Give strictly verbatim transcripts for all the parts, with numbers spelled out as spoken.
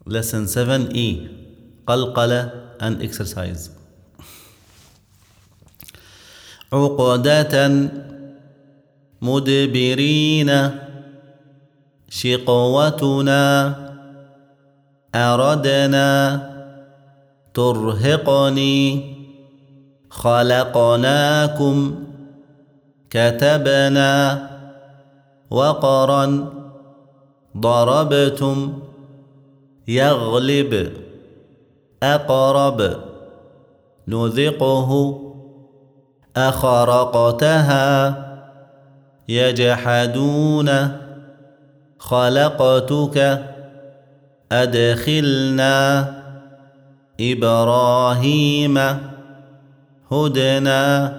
Lesson seven E قلقلة and exercise. عقدة مدبرين شقوتنا أردنا ترهقني خلقناكم كتبنا وقرا ضربتم يغلب أقرب نذقه أخرقتها يجحدون خلقتك أدخلنا إبراهيم هدنا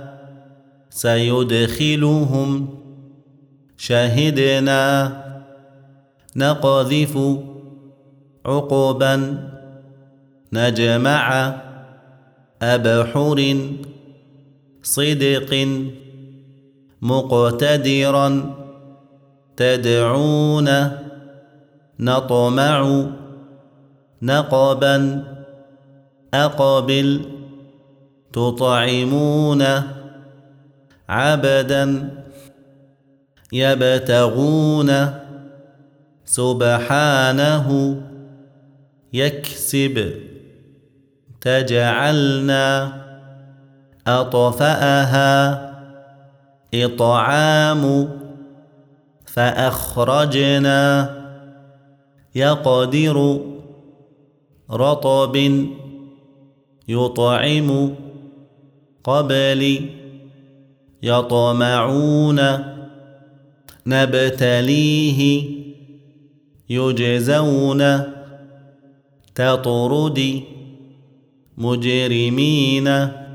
سيدخلهم شهدنا نقذف عقبا نجمع أبحر صدق مقتدرا تدعون نطمع نقبا أقبل تطعمون عبدا يبتغون سبحانه يكسب تجعلنا أطفأها إطعام فأخرجنا يقدر رطب يطعم قبل يطمعون نبتليه يجزون تطرد مجرمين